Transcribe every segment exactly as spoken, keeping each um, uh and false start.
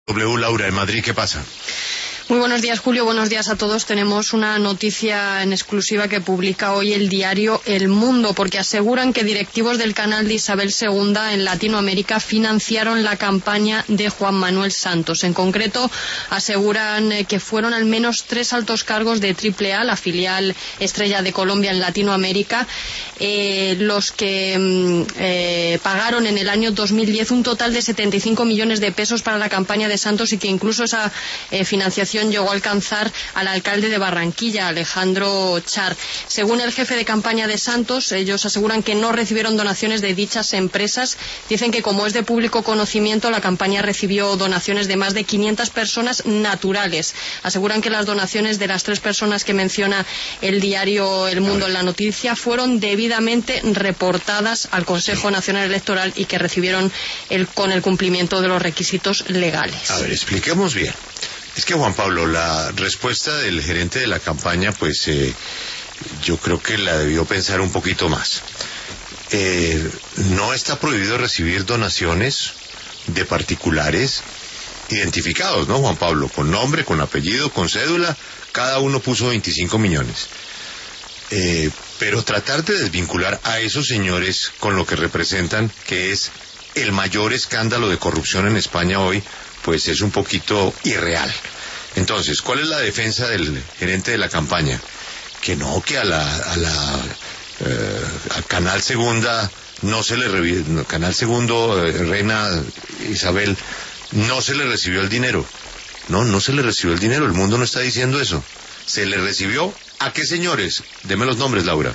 W. Laura, en Madrid, ¿qué pasa? Muy buenos días, Julio. Buenos días a todos. Tenemos una noticia en exclusiva que publica hoy el diario El Mundo, porque aseguran que directivos del canal de Isabel segunda en Latinoamérica financiaron la campaña de Juan Manuel Santos. En concreto, aseguran que fueron al menos tres altos cargos de Triple A, la filial estrella de Colombia en Latinoamérica, eh, los que eh, pagaron en el año dos mil diez un total de setenta y cinco millones de pesos para la campaña de Santos, y que incluso esa eh, financiación llegó a alcanzar al alcalde de Barranquilla, Alejandro Char. Según el jefe de campaña de Santos, ellos aseguran que no recibieron donaciones de dichas empresas. Dicen que, como es de público conocimiento, la campaña recibió donaciones de más de quinientas personas naturales. Aseguran que las donaciones de las tres personas que menciona el diario El Mundo en la noticia fueron debidamente reportadas al Consejo Nacional Electoral y que recibieron el, con el cumplimiento de los requisitos legales. A ver, expliquemos bien. Es que, Juan Pablo, la respuesta del gerente de la campaña, pues eh, yo creo que la debió pensar un poquito más. Eh, no está prohibido recibir donaciones de particulares identificados, ¿no, Juan Pablo? Con nombre, con apellido, con cédula, cada uno puso veinticinco millones. Eh, pero tratar de desvincular a esos señores con lo que representan, que es el mayor escándalo de corrupción en España hoy, pues es un poquito irreal. Entonces, ¿cuál es la defensa del gerente de la campaña? Que no, que a la, a la eh, al Canal Segunda no se le revi- Canal Segundo, eh, Reina Isabel, no se le recibió el dinero. No, no se le recibió el dinero, el mundo no está diciendo eso. Se le recibió, ¿a qué señores? Deme los nombres, Laura.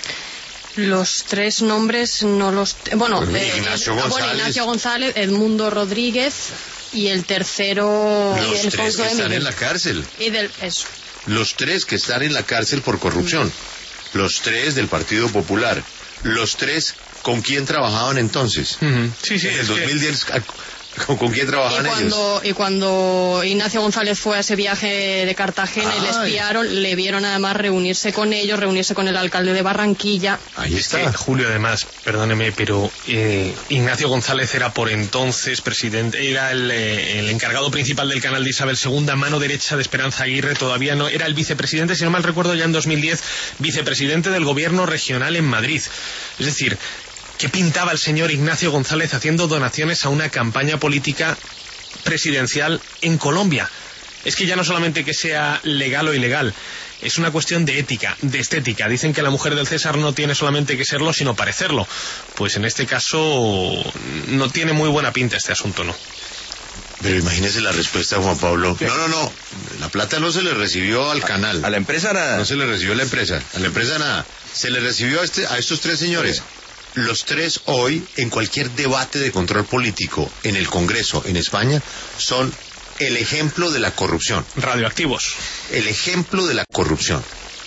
Los tres nombres no los... Bueno, Pues eh, Ignacio, eh, González. bueno, Ignacio González, Edmundo Rodríguez y el tercero... Los el tres que están en la cárcel. Y del, eso. Los tres que están en la cárcel por corrupción. Mm. Los tres del Partido Popular. Los tres, ¿con quién trabajaban entonces? Uh-huh. Sí, sí. En el es dos mil diez... que... ¿Con, ¿Con quién trabajan y cuando, ellos? Y cuando Ignacio González fue a ese viaje de Cartagena Ay. y le espiaron, le vieron además reunirse con ellos, reunirse con el alcalde de Barranquilla. Ahí está. Es que, Julio, además, perdóneme, pero eh, Ignacio González era por entonces presidente, era el, eh, el encargado principal del canal de Isabel segunda, mano derecha de Esperanza Aguirre, todavía no, era el vicepresidente, si no mal recuerdo, ya en dos mil diez, vicepresidente del gobierno regional en Madrid. Es decir, ¿qué pintaba el señor Ignacio González haciendo donaciones a una campaña política presidencial en Colombia? Es que ya no solamente que sea legal o ilegal, es una cuestión de ética, de estética. Dicen que la mujer del César no tiene solamente que serlo, sino parecerlo. Pues en este caso no tiene muy buena pinta este asunto, ¿no? Pero imagínese la respuesta, Juan Pablo. No, no, no. La plata no se le recibió al canal. A la empresa nada. No se le recibió a la empresa. A la empresa nada. Se le recibió a, este, a estos tres señores. Los tres hoy, en cualquier debate de control político en el Congreso en España, son el ejemplo de la corrupción. Radioactivos. El ejemplo de la corrupción.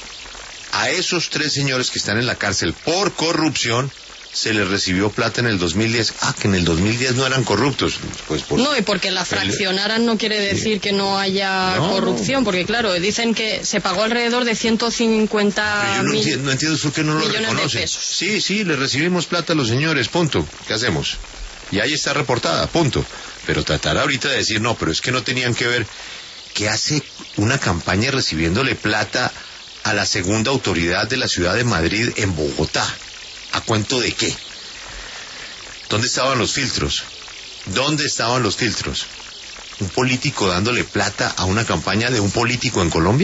A esos tres señores que están en la cárcel por corrupción, se les recibió plata en el dos mil diez. Ah, que en el dos mil diez no eran corruptos. Pues por... No, y porque la fraccionaran no quiere decir que no haya no. corrupción, porque claro, dicen que se pagó alrededor de ciento cincuenta no mil entiendo, no entiendo por qué no lo reconocen. Sí, sí, le recibimos plata a los señores, punto. ¿Qué hacemos? Y ahí está reportada, punto. Pero tratar ahorita de decir, no, pero es que no tenían que ver. ¿Qué hace una campaña recibiéndole plata a la segunda autoridad de la ciudad de Madrid en Bogotá? ¿A cuento de qué? ¿Dónde estaban los filtros? ¿Dónde estaban los filtros? ¿Un político dándole plata a una campaña de un político en Colombia?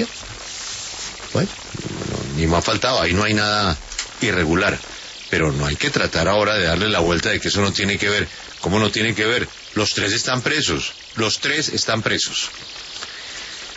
Bueno, no, ni me ha faltado, ahí no hay nada irregular. Pero no hay que tratar ahora de darle la vuelta de que eso no tiene que ver. ¿Cómo no tiene que ver? Los tres están presos. Los tres están presos.